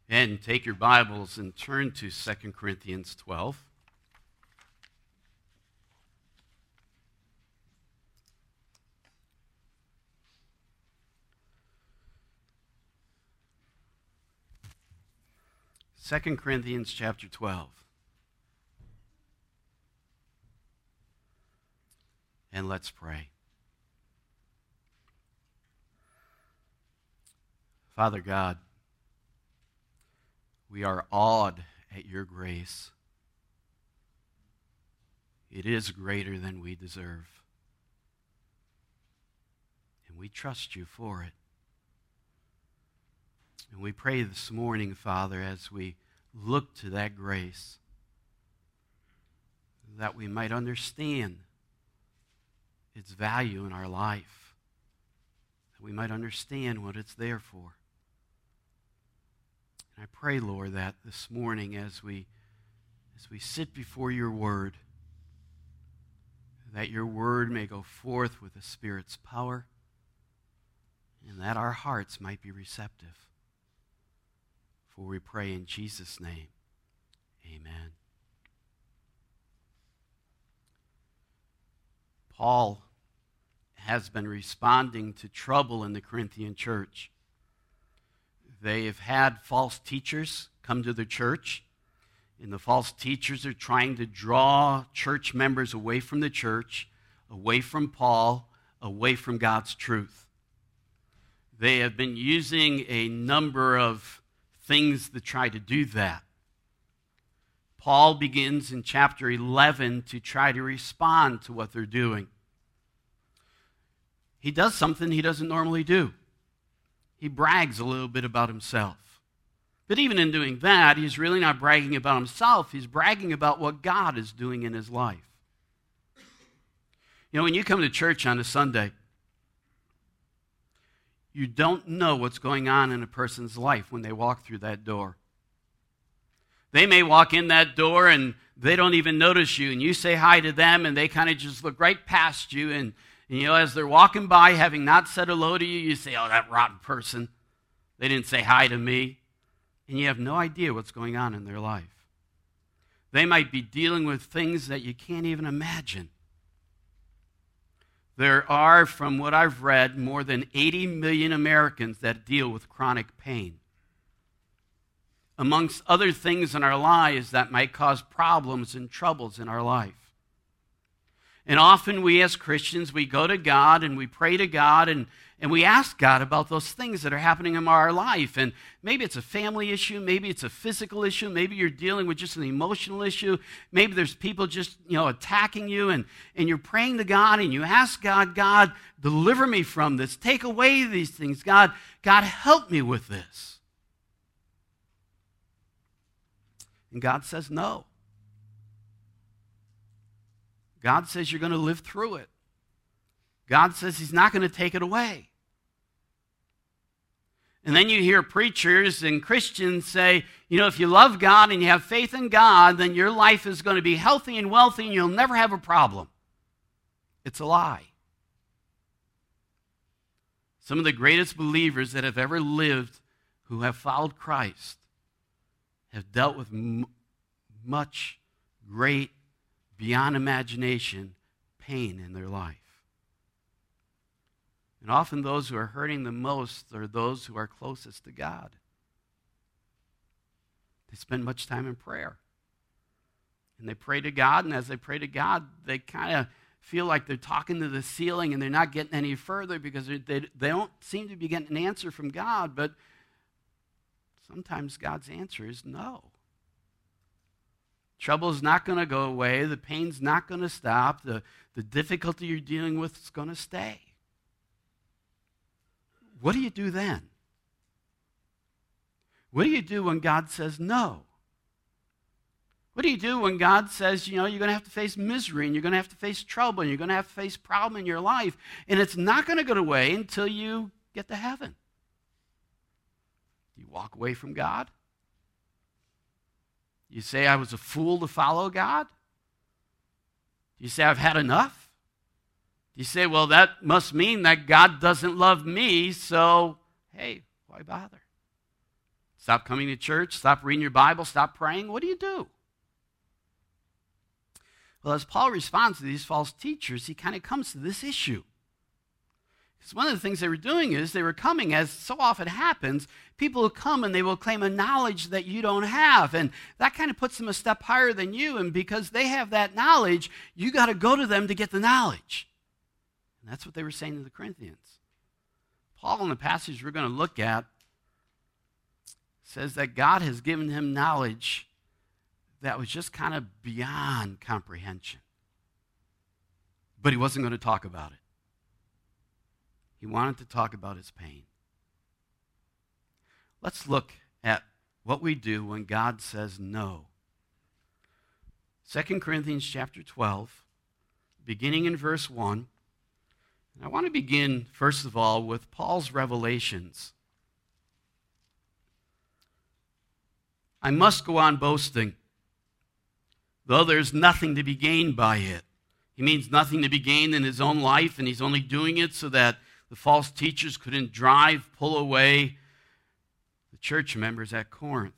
And take your Bibles and turn to 2 Corinthians 12. Second Corinthians chapter 12. And let's pray. Father God, we are awed at your grace. It is greater than we deserve. And we trust you for it. And we pray this morning, Father, as we look to that grace, that we might understand its value in our life, that we might understand what it's there for. And I pray, Lord, that this morning as we sit before your word, that your word may go forth with the Spirit's power, and that our hearts might be receptive. For we pray in Jesus' name, amen. Paul has been responding to trouble in the Corinthian church. They have had false teachers come to the church, and the false teachers are trying to draw church members away from the church, away from Paul, away from God's truth. They have been using a number of things to try to do that. Paul begins in chapter 11 to try to respond to what they're doing. He does something he doesn't normally do. He brags a little bit about himself. But even in doing that, he's really not bragging about himself. He's bragging about what God is doing in his life. You know, when you come to church on a Sunday, you don't know what's going on in a person's life when they walk through that door. They may walk in that door and they don't even notice you, and you say hi to them, and they kind of just look right past you, and you know, as they're walking by, having not said hello to you, you say, oh, that rotten person. They didn't say hi to me. And you have no idea what's going on in their life. They might be dealing with things that you can't even imagine. There are, from what I've read, more than 80 million Americans that deal with chronic pain. Amongst other things in our lives that might cause problems and troubles in our life. And often we as Christians, we go to God and we pray to God and we ask God about those things that are happening in our life. And maybe it's a family issue, maybe it's a physical issue, maybe you're dealing with just an emotional issue, maybe there's people just, attacking you, and you're praying to God and you ask God, God, deliver me from this, take away these things, God, help me with this. And God says no. God says you're going to live through it. God says he's not going to take it away. And then you hear preachers and Christians say, if you love God and you have faith in God, then your life is going to be healthy and wealthy and you'll never have a problem. It's a lie. Some of the greatest believers that have ever lived who have followed Christ have dealt with much great, beyond imagination, pain in their life. And often those who are hurting the most are those who are closest to God. They spend much time in prayer. And they pray to God, and as they pray to God, they kind of feel like they're talking to the ceiling and they're not getting any further because they don't seem to be getting an answer from God, but sometimes God's answer is no. Trouble is not going to go away. The pain's not going to stop. The difficulty you're dealing with is going to stay. What do you do then? What do you do when God says no? What do you do when God says, you're going to have to face misery and you're going to have to face trouble and you're going to have to face problem in your life, and it's not going to go away until you get to heaven? Do you walk away from God? You say, I was a fool to follow God? You say, I've had enough? You say, well, that must mean that God doesn't love me, so, hey, why bother? Stop coming to church? Stop reading your Bible? Stop praying? What do you do? Well, as Paul responds to these false teachers, he kind of comes to this issue. Because one of the things they were doing is they were coming, as so often happens, people will come and they will claim a knowledge that you don't have. And that kind of puts them a step higher than you. And because they have that knowledge, you got to go to them to get the knowledge. And that's what they were saying to the Corinthians. Paul, in the passage we're going to look at, says that God has given him knowledge that was just kind of beyond comprehension. But he wasn't going to talk about it. He wanted to talk about his pain. Let's look at what we do when God says no. 2 Corinthians chapter 12, beginning in verse 1. And I want to begin, first of all, with Paul's revelations. I must go on boasting, though there's nothing to be gained by it. He means nothing to be gained in his own life, and he's only doing it so that the false teachers couldn't pull away the church members at Corinth.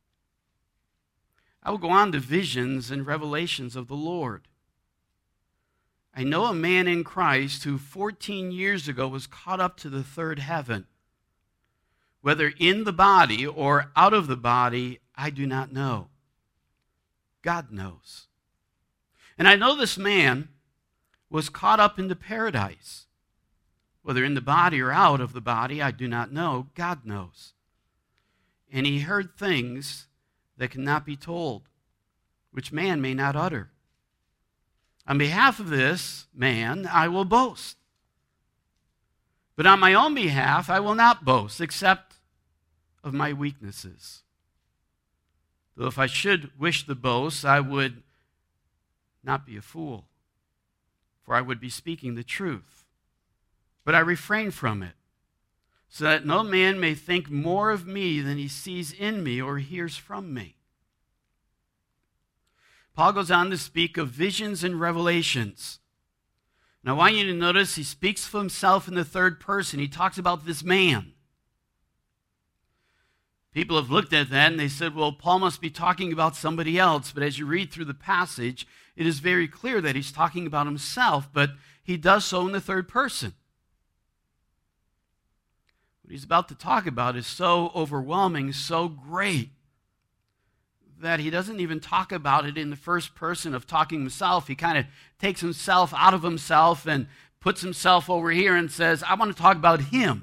I will go on to visions and revelations of the Lord. I know a man in Christ who 14 years ago was caught up to the third heaven. Whether in the body or out of the body, I do not know. God knows. And I know this man was caught up into paradise. Whether in the body or out of the body, I do not know. God knows. And he heard things that cannot be told, which man may not utter. On behalf of this man, I will boast. But on my own behalf, I will not boast, except of my weaknesses. Though if I should wish to boast, I would not be a fool, for I would be speaking the truth. But I refrain from it, so that no man may think more of me than he sees in me or hears from me. Paul goes on to speak of visions and revelations. Now I want you to notice he speaks of himself in the third person. He talks about this man. People have looked at that and they said, well, Paul must be talking about somebody else. But as you read through the passage, it is very clear that he's talking about himself, but he does so in the third person. What he's about to talk about is so overwhelming, so great, that he doesn't even talk about it in the first person of talking himself. He kind of takes himself out of himself and puts himself over here and says, I want to talk about him.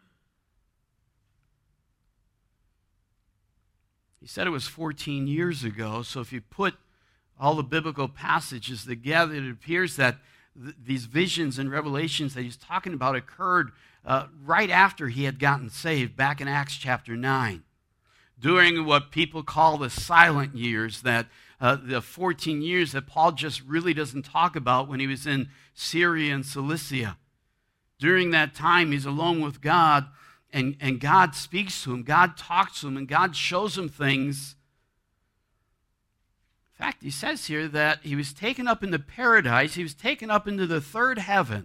He said it was 14 years ago, so if you put all the biblical passages together, it appears that these visions and revelations that he's talking about occurred right after he had gotten saved, back in Acts chapter 9. During what people call the silent years, that the 14 years that Paul just really doesn't talk about when he was in Syria and Cilicia. During that time, he's alone with God, and God speaks to him, God talks to him, and God shows him things. In fact, he says here that he was taken up into paradise, he was taken up into the third heaven.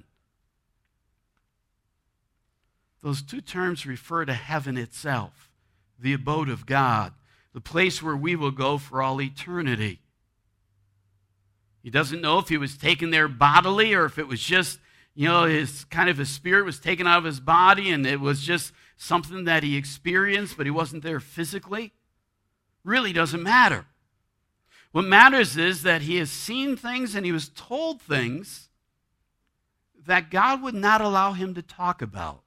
Those two terms refer to heaven itself, the abode of God, the place where we will go for all eternity. He doesn't know if he was taken there bodily or if it was just, his spirit was taken out of his body and it was just something that he experienced, but he wasn't there physically. Really doesn't matter. What matters is that he has seen things and he was told things that God would not allow him to talk about.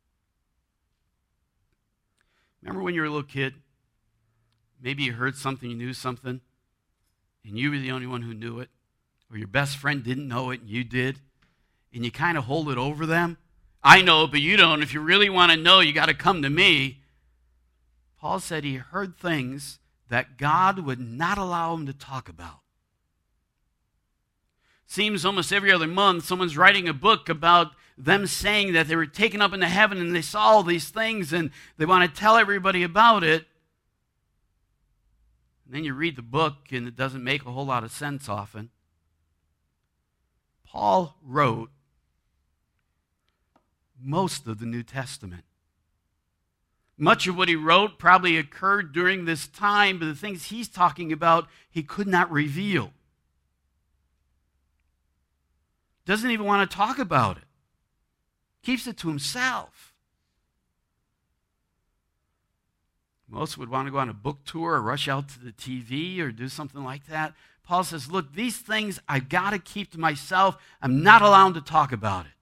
Remember when you were a little kid? Maybe you heard something, you knew something, and you were the only one who knew it, or your best friend didn't know it and you did, and you kind of hold it over them. I know, but you don't. If you really want to know, you got to come to me. Paul said he heard things that God would not allow him to talk about. Seems almost every other month someone's writing a book about them saying that they were taken up into heaven and they saw all these things and they want to tell everybody about it. And then you read the book and it doesn't make a whole lot of sense often. Paul wrote most of the New Testament. Much of what he wrote probably occurred during this time, but the things he's talking about, he could not reveal. Doesn't even want to talk about it. Keeps it to himself. Most would want to go on a book tour or rush out to the TV or do something like that. Paul says, look, these things I've got to keep to myself. I'm not allowed to talk about it.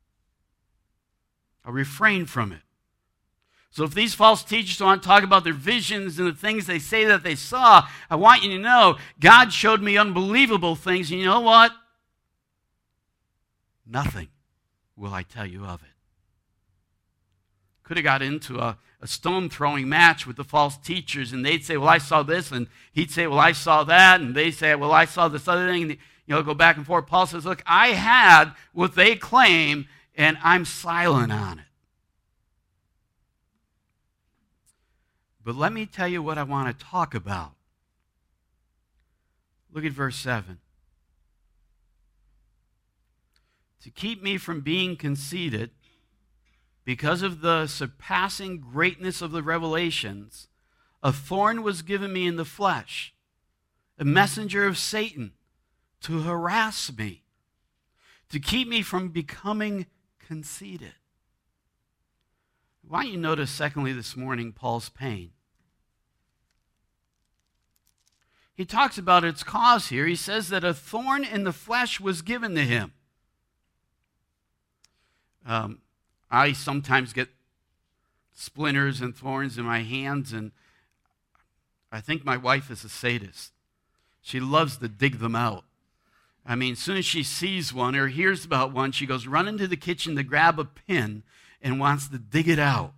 I'll refrain from it. So if these false teachers want to talk about their visions and the things they say that they saw, I want you to know God showed me unbelievable things. And you know what? Nothing will I tell you of it. Could have got into a stone-throwing match with the false teachers, and they'd say, well, I saw this, and he'd say, well, I saw that, and they'd say, well, I saw this other thing, and go back and forth. Paul says, look, I had what they claim, and I'm silent on it. But let me tell you what I want to talk about. Look at verse 7. To keep me from being conceited, because of the surpassing greatness of the revelations, a thorn was given me in the flesh, a messenger of Satan, to harass me, to keep me from becoming conceited. Why don't you notice, secondly, this morning, Paul's pain? He talks about its cause here. He says that a thorn in the flesh was given to him. I sometimes get splinters and thorns in my hands, and I think my wife is a sadist. She loves to dig them out. I mean, as soon as she sees one or hears about one, she goes running to the kitchen to grab a pin and wants to dig it out.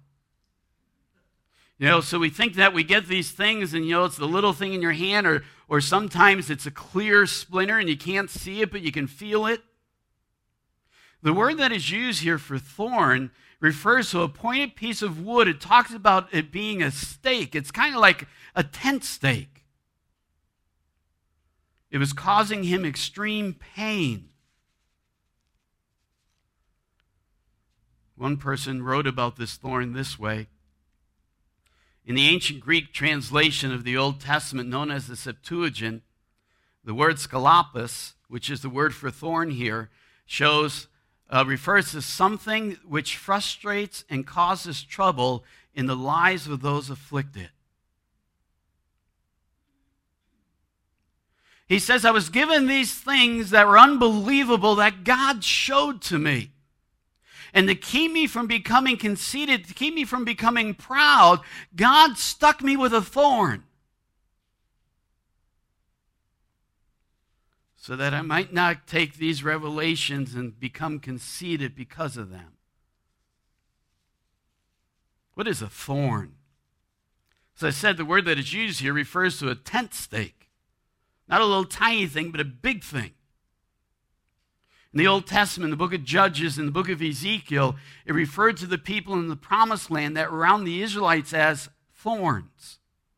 So we think that we get these things and, it's the little thing in your hand, or sometimes it's a clear splinter and you can't see it, but you can feel it. The word that is used here for thorn refers to a pointed piece of wood. It talks about it being a stake. It's kind of like a tent stake. It was causing him extreme pain. One person wrote about this thorn this way. In the ancient Greek translation of the Old Testament known as the Septuagint, the word skalapos, which is the word for thorn here, refers to something which frustrates and causes trouble in the lives of those afflicted. He says, I was given these things that were unbelievable that God showed to me. And to keep me from becoming conceited, to keep me from becoming proud, God stuck me with a thorn so that I might not take these revelations and become conceited because of them. What is a thorn? As I said, the word that is used here refers to a tent stake. Not a little tiny thing, but a big thing. In the Old Testament, the book of Judges and the book of Ezekiel, it referred to the people in the promised land that were around the Israelites as thorns.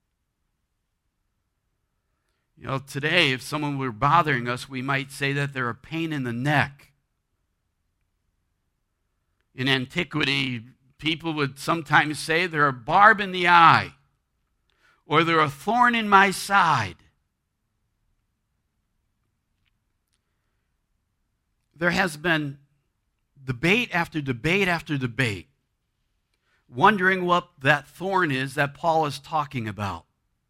Today, if someone were bothering us, we might say that they're a pain in the neck. In antiquity, people would sometimes say they're a barb in the eye, or they're a thorn in my side. There has been debate after debate after debate, wondering what that thorn is that Paul is talking about.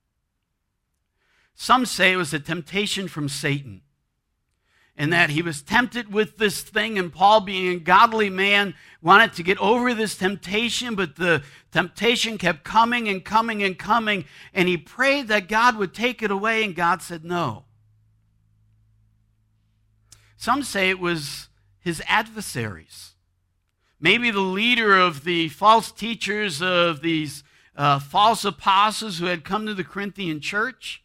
Some say it was a temptation from Satan, and that he was tempted with this thing, and Paul, being a godly man, wanted to get over this temptation, but the temptation kept coming and coming and coming, and he prayed that God would take it away, and God said no. Some say it was his adversaries. Maybe the leader of the false teachers of these false apostles who had come to the Corinthian church.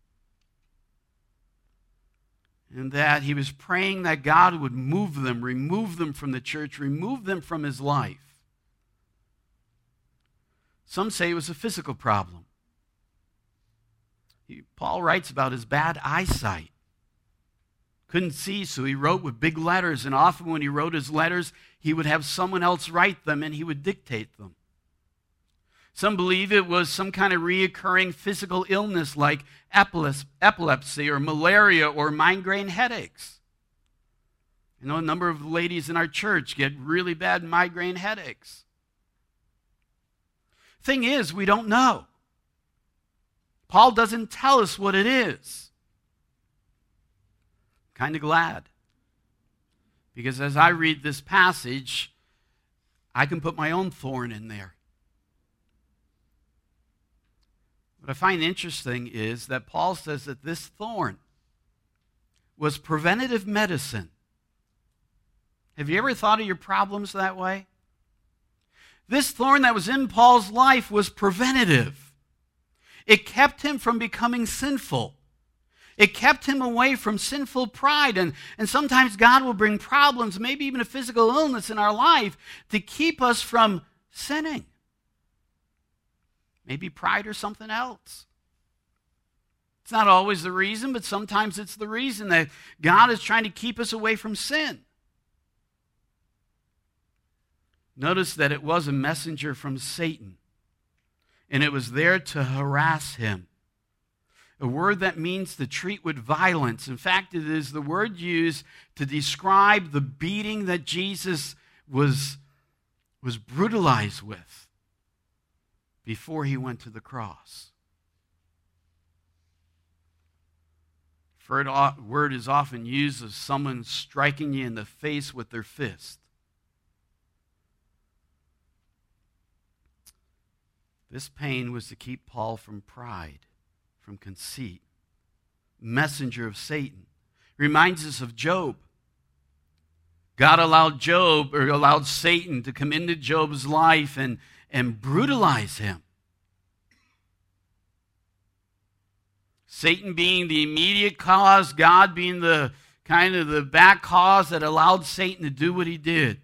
And that he was praying that God would move them, remove them from the church, remove them from his life. Some say it was a physical problem. Paul writes about his bad eyesight. Couldn't see, so he wrote with big letters, and often when he wrote his letters, he would have someone else write them, and he would dictate them. Some believe it was some kind of reoccurring physical illness like epilepsy or malaria or migraine headaches. I know a number of ladies in our church get really bad migraine headaches. Thing is, we don't know. Paul doesn't tell us what it is. I'm kind of glad. Because as I read this passage, I can put my own thorn in there. What I find interesting is that Paul says that this thorn was preventative medicine. Have you ever thought of your problems that way? This thorn that was in Paul's life was preventative. It kept him from becoming sinful. It kept him away from sinful pride. And sometimes God will bring problems, maybe even a physical illness in our life, to keep us from sinning. Maybe pride or something else. It's not always the reason, but sometimes it's the reason that God is trying to keep us away from sin. Notice that it was a messenger from Satan, and it was there to harass him. A word that means to treat with violence. In fact, it is the word used to describe the beating that Jesus was brutalized with before he went to the cross. Word is often used of someone striking you in the face with their fist. This pain was to keep Paul from pride, from conceit. Messenger of Satan. Reminds us of Job. God allowed Satan to come into Job's life and brutalize him. Satan being the immediate cause, God being the kind of the back cause that allowed Satan to do what he did.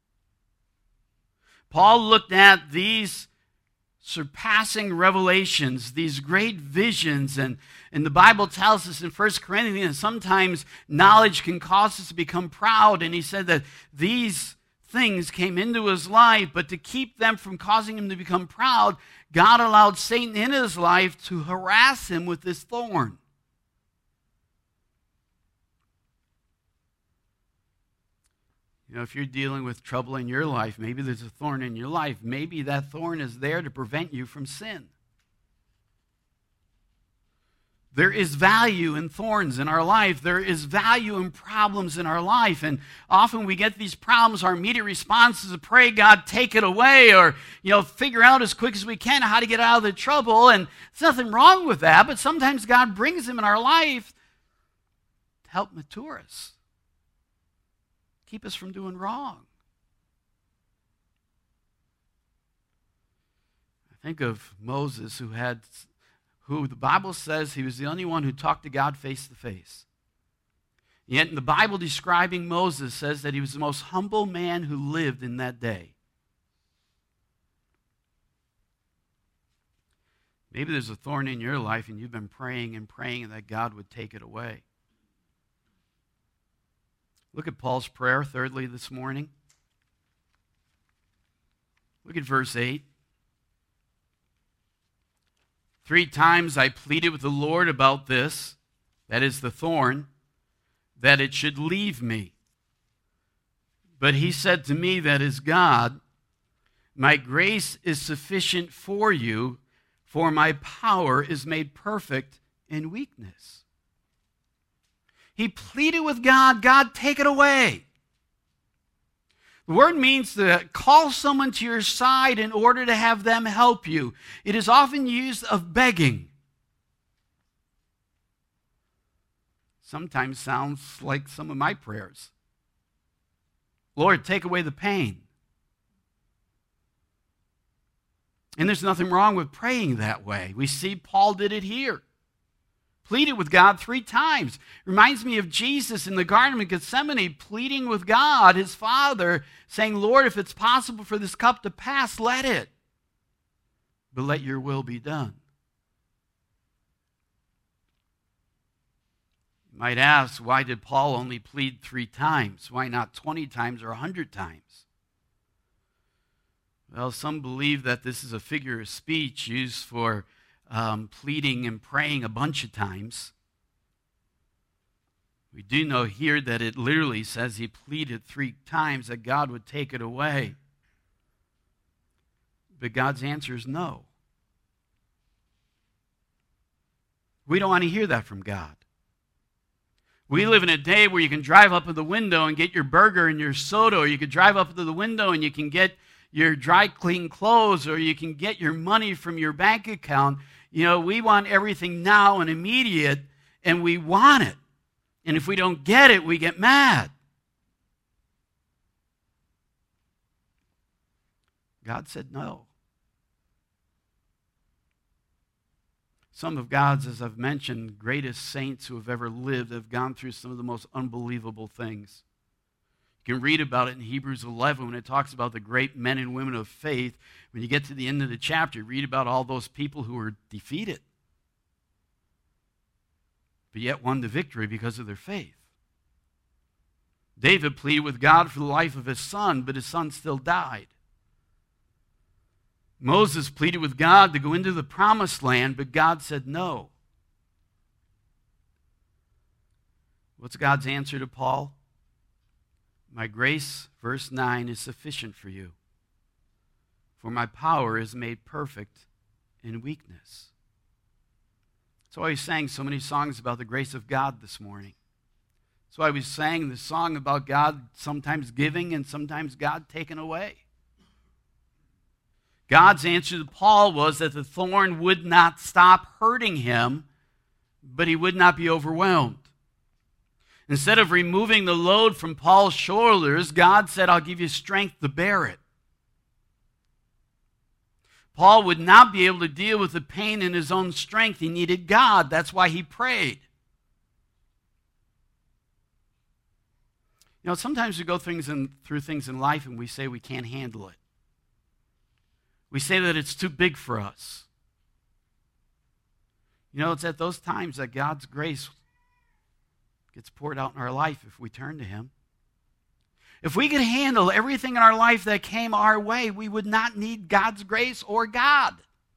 Paul looked at these surpassing revelations, these great visions, and the Bible tells us in 1 Corinthians, sometimes knowledge can cause us to become proud, and he said that these things came into his life, but to keep them from causing him to become proud, God allowed Satan in his life to harass him with this thorn. You know, if you're dealing with trouble in your life, maybe there's a thorn in your life. Maybe that thorn is there to prevent you from sin. There is value in thorns in our life. There is value in problems in our life. And often we get these problems, our immediate response is to pray, God, take it away, or, figure out as quick as we can how to get out of the trouble. And there's nothing wrong with that, but sometimes God brings them in our life to help mature us. Keep us from doing wrong. I think of Moses, who the Bible says he was the only one who talked to God face to face. Yet in the Bible describing Moses says that he was the most humble man who lived in that day. Maybe there's a thorn in your life and you've been praying and that God would take it away. Look at Paul's prayer, thirdly, this morning. Look at verse 8. 3 times I pleaded with the Lord about this, that is the thorn, that it should leave me. But he said to me, that is God, my grace is sufficient for you, for my power is made perfect in weakness. He pleaded with God, God, take it away. The word means to call someone to your side in order to have them help you. It is often used of begging. Sometimes sounds like some of my prayers. Lord, take away the pain. And there's nothing wrong with praying that way. We see Paul did it here. Pleaded with God 3 times. Reminds me of Jesus in the Garden of Gethsemane pleading with God, his Father, saying, Lord, if it's possible for this cup to pass, let it. But let your will be done. You might ask, why did Paul only plead 3 times? Why not 20 times or 100 times? Well, some believe that this is a figure of speech used for pleading and praying a bunch of times. We do know here that it literally says he pleaded 3 times that God would take it away. But God's answer is no. We don't want to hear that from God. We live in a day where you can drive up to the window and get your burger and your soda, or you could drive up to the window and you can get your dry clean clothes, or you can get your money from your bank account. You know, we want everything now and immediate, and we want it. And if we don't get it, we get mad. God said no. Some of God's, as I've mentioned, greatest saints who have ever lived have gone through some of the most unbelievable things. You can read about it in Hebrews 11 when it talks about the great men and women of faith. When you get to the end of the chapter, read about all those people who were defeated, but yet won the victory because of their faith. David pleaded with God for the life of his son, but his son still died. Moses pleaded with God to go into the promised land, but God said no. What's God's answer to Paul? My grace, verse 9, is sufficient for you, for my power is made perfect in weakness. That's why we sang so many songs about the grace of God this morning. That's why we sang the song about God sometimes giving and sometimes God taking away. God's answer to Paul was that the thorn would not stop hurting him, but he would not be overwhelmed. Instead of removing the load from Paul's shoulders, God said, I'll give you strength to bear it. Paul would not be able to deal with the pain in his own strength. He needed God. That's why he prayed. You know, sometimes we go through things in life and we say we can't handle it. We say that it's too big for us. You know, it's at those times that God's grace gets poured out in our life if we turn to Him. If we could handle everything in our life that came our way, we would not need God's grace or God.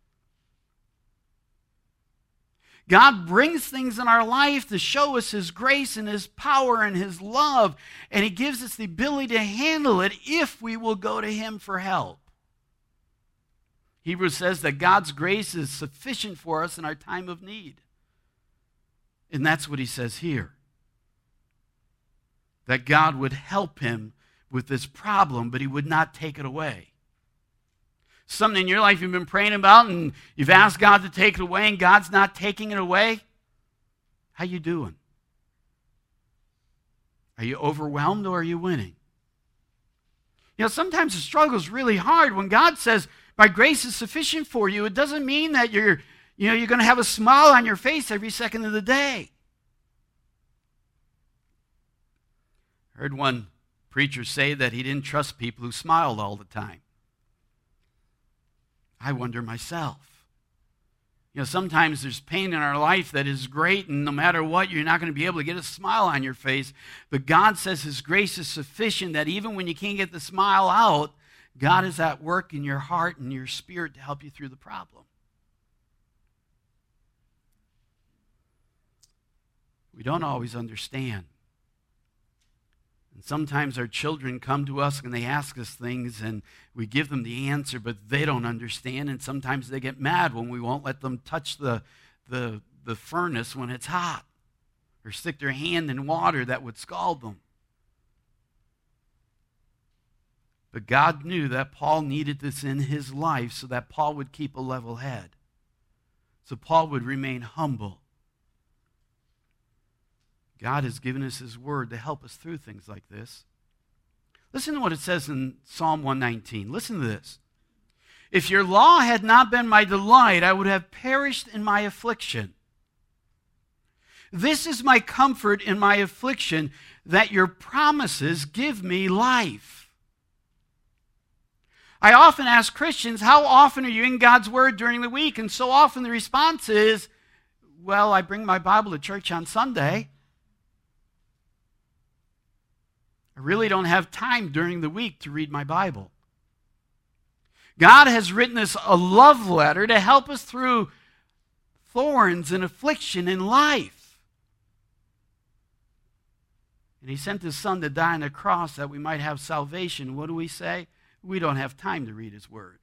God brings things in our life to show us His grace and His power and His love, and He gives us the ability to handle it if we will go to Him for help. Hebrews says that God's grace is sufficient for us in our time of need. And that's what he says here. That God would help him with this problem, but He would not take it away. Something in your life you've been praying about and you've asked God to take it away and God's not taking it away. How you doing? Are you overwhelmed or are you winning? You know, sometimes the struggle is really hard. When God says, my grace is sufficient for you, it doesn't mean that you're going to have a smile on your face every second of the day. I heard one preacher say that he didn't trust people who smiled all the time. I wonder myself. You know, sometimes there's pain in our life that is great, and no matter what, you're not going to be able to get a smile on your face. But God says His grace is sufficient, that even when you can't get the smile out, God is at work in your heart and your spirit to help you through the problem. We don't always understand. And sometimes our children come to us and they ask us things and we give them the answer, but they don't understand. And sometimes they get mad when we won't let them touch the furnace when it's hot or stick their hand in water that would scald them. But God knew that Paul needed this in his life so that Paul would keep a level head. So Paul would remain humble. God has given us His word to help us through things like this. Listen to what it says in Psalm 119. Listen to this. If your law had not been my delight, I would have perished in my affliction. This is my comfort in my affliction, that your promises give me life. I often ask Christians, how often are you in God's word during the week? And so often the response is, well, I bring my Bible to church on Sunday. I really don't have time during the week to read my Bible. God has written us a love letter to help us through thorns and affliction in life. And he sent his son to die on the cross that we might have salvation. What do we say? We don't have time to read his word.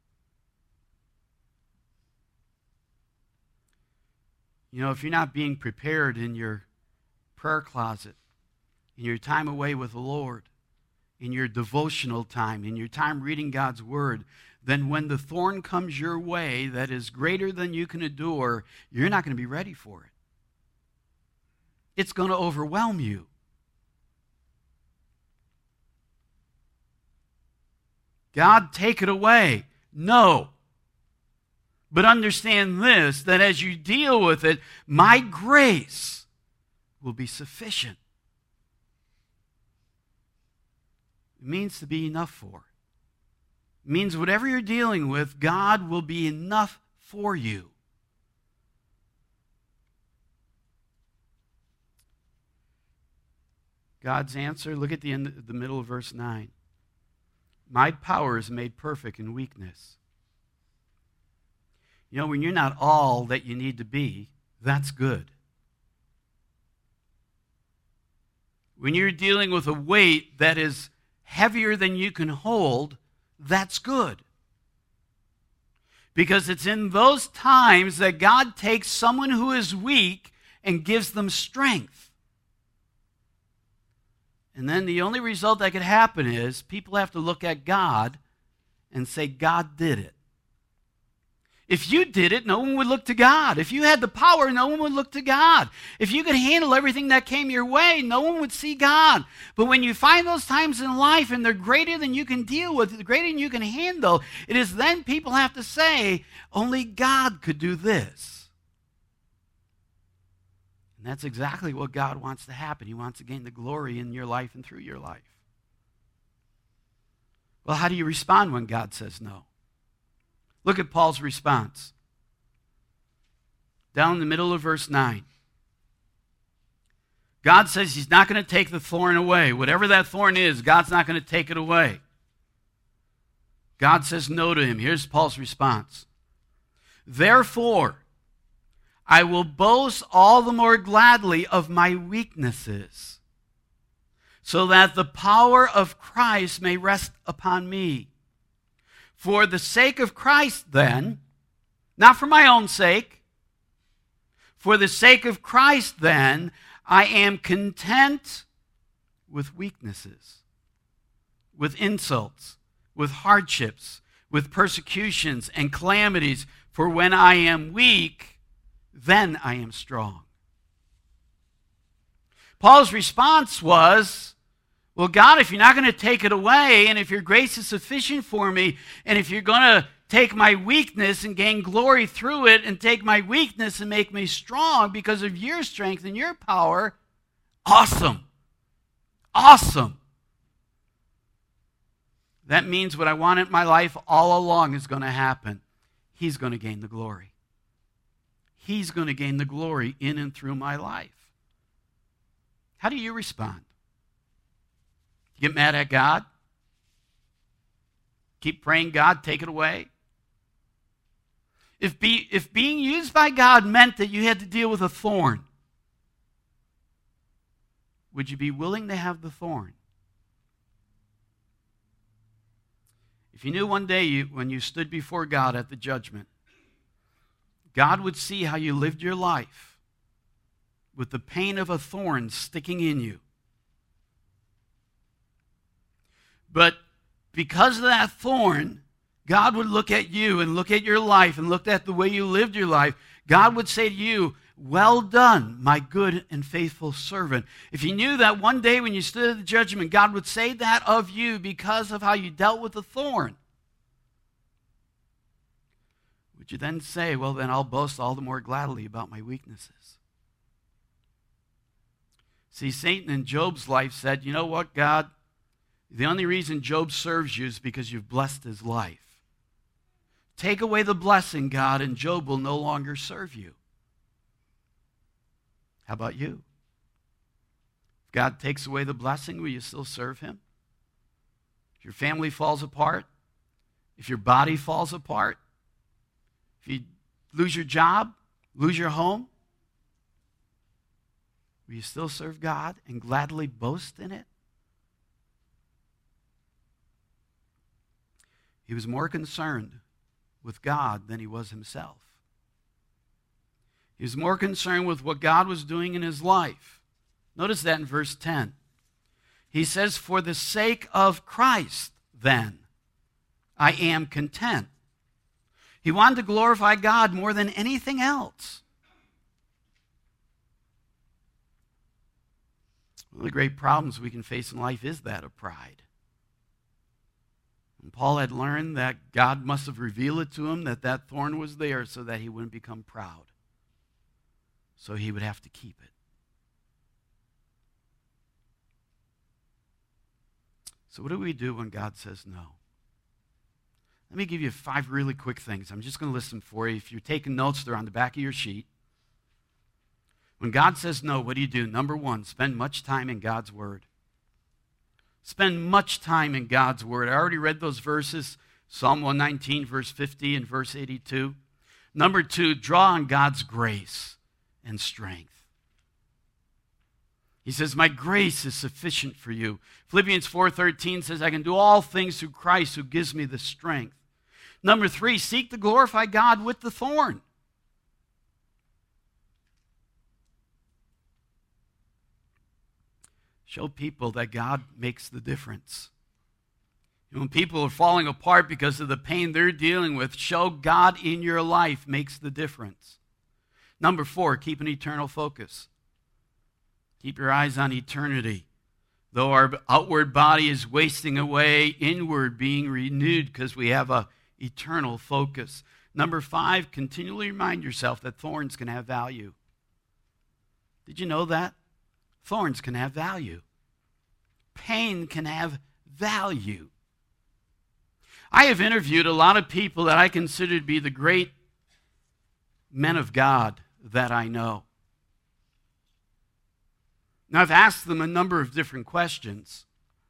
You know, if you're not being prepared in your prayer closet, in your time away with the Lord, in your devotional time, in your time reading God's word, then when the thorn comes your way that is greater than you can endure, you're not going to be ready for it. It's going to overwhelm you. God, take it away. No. But understand this, that as you deal with it, my grace will be sufficient. It means to be enough for. It means whatever you're dealing with, God will be enough for you. God's answer, look at the end, the middle of verse 9. My power is made perfect in weakness. You know, when you're not all that you need to be, that's good. When you're dealing with a weight that is heavier than you can hold, that's good. Because it's in those times that God takes someone who is weak and gives them strength. And then the only result that could happen is people have to look at God and say, God did it. If you did it, no one would look to God. If you had the power, no one would look to God. If you could handle everything that came your way, no one would see God. But when you find those times in life and they're greater than you can deal with, greater than you can handle, it is then people have to say, only God could do this. And that's exactly what God wants to happen. He wants to gain the glory in your life and through your life. Well, how do you respond when God says no? Look at Paul's response. Down in the middle of verse 9. God says he's not going to take the thorn away. Whatever that thorn is, God's not going to take it away. God says no to him. Here's Paul's response. Therefore, I will boast all the more gladly of my weaknesses, so that the power of Christ may rest upon me. For the sake of Christ, then, not for my own sake, for the sake of Christ, then, I am content with weaknesses, with insults, with hardships, with persecutions and calamities. For when I am weak, then I am strong. Paul's response was, well, God, if you're not going to take it away, and if your grace is sufficient for me, and if you're going to take my weakness and gain glory through it, and take my weakness and make me strong because of your strength and your power, awesome. Awesome. That means what I want in my life all along is going to happen. He's going to gain the glory. He's going to gain the glory in and through my life. How do you respond? You get mad at God? Keep praying, God, take it away? If being used by God meant that you had to deal with a thorn, would you be willing to have the thorn? If you knew one day when you stood before God at the judgment, God would see how you lived your life with the pain of a thorn sticking in you. But because of that thorn, God would look at you and look at your life and look at the way you lived your life. God would say to you, well done, my good and faithful servant. If you knew that one day when you stood at the judgment, God would say that of you because of how you dealt with the thorn, would you then say, well, then I'll boast all the more gladly about my weaknesses? See, Satan in Job's life said, you know what, God? The only reason Job serves you is because you've blessed his life. Take away the blessing, God, and Job will no longer serve you. How about you? If God takes away the blessing, will you still serve him? If your family falls apart, if your body falls apart, if you lose your job, lose your home, will you still serve God and gladly boast in it? He was more concerned with God than he was himself. He was more concerned with what God was doing in his life. Notice that in verse 10. He says, "For the sake of Christ, then, I am content." He wanted to glorify God more than anything else. One of the great problems we can face in life is that of pride. And Paul had learned that God must have revealed it to him that that thorn was there so that he wouldn't become proud. So he would have to keep it. So what do we do when God says no? Let me give you 5 really quick things. I'm just going to list them for you. If you're taking notes, they're on the back of your sheet. When God says no, what do? Number 1, spend much time in God's Word. Spend much time in God's Word. I already read those verses, Psalm 119, verse 50 and verse 82. Number 2, draw on God's grace and strength. He says, "My grace is sufficient for you." Philippians 4:13 says, "I can do all things through Christ who gives me the strength." Number 3, seek to glorify God with the thorn. Show people that God makes the difference. When people are falling apart because of the pain they're dealing with, show God in your life makes the difference. Number 4, keep an eternal focus. Keep your eyes on eternity. Though our outward body is wasting away, inward being renewed because we have an eternal focus. Number 5, continually remind yourself that thorns can have value. Did you know that? Thorns can have value. Pain can have value. I have interviewed a lot of people that I consider to be the great men of God that I know. Now, I've asked them a number of different questions.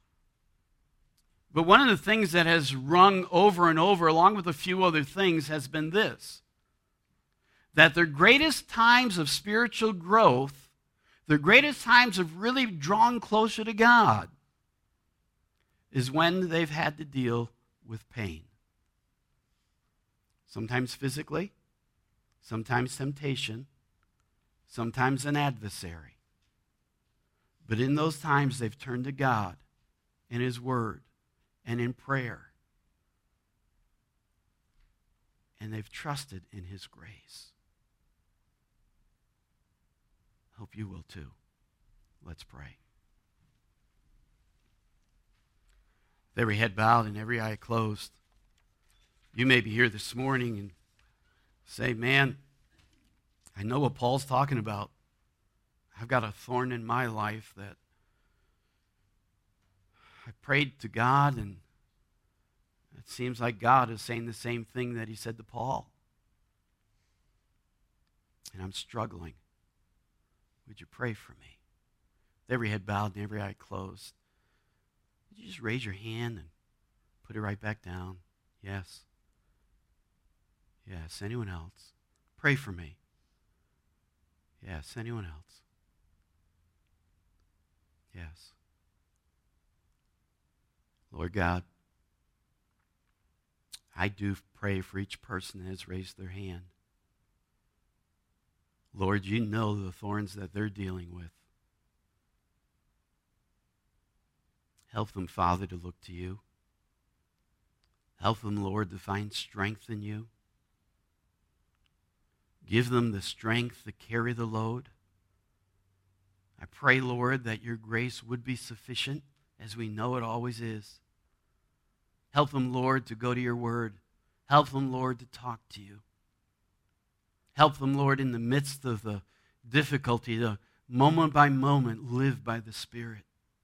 But one of the things that has rung over and over, along with a few other things, has been this: that their greatest times of spiritual growth, their greatest times of really drawing closer to God, is when they've had to deal with pain. Sometimes physically, sometimes temptation, sometimes an adversary. But in those times, they've turned to God in His Word and in prayer. And they've trusted in His grace. Hope you will too. Let's pray. With every head bowed and every eye closed, you may be here this morning and say, "Man, I know what Paul's talking about. I've got a thorn in my life that I prayed to God, and it seems like God is saying the same thing that He said to Paul. And I'm struggling. Would you pray for me?" With every head bowed and every eye closed, would you just raise your hand and put it right back down? Yes. Yes. Anyone else? Pray for me. Yes. Anyone else? Yes. Lord God, I do pray for each person that has raised their hand. Lord, you know the thorns that they're dealing with. Help them, Father, to look to you. Help them, Lord, to find strength in you. Give them the strength to carry the load. I pray, Lord, that your grace would be sufficient, as we know it always is. Help them, Lord, to go to your word. Help them, Lord, to talk to you. Help them, Lord, in the midst of the difficulty, to moment by moment live by the Spirit.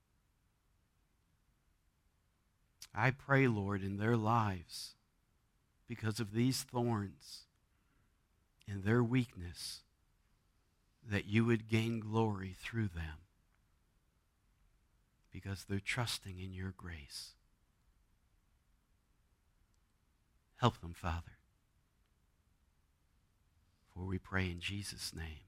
I pray, Lord, in their lives, because of these thorns and their weakness, that you would gain glory through them, because they're trusting in your grace. Help them, Father. For we pray in Jesus' name.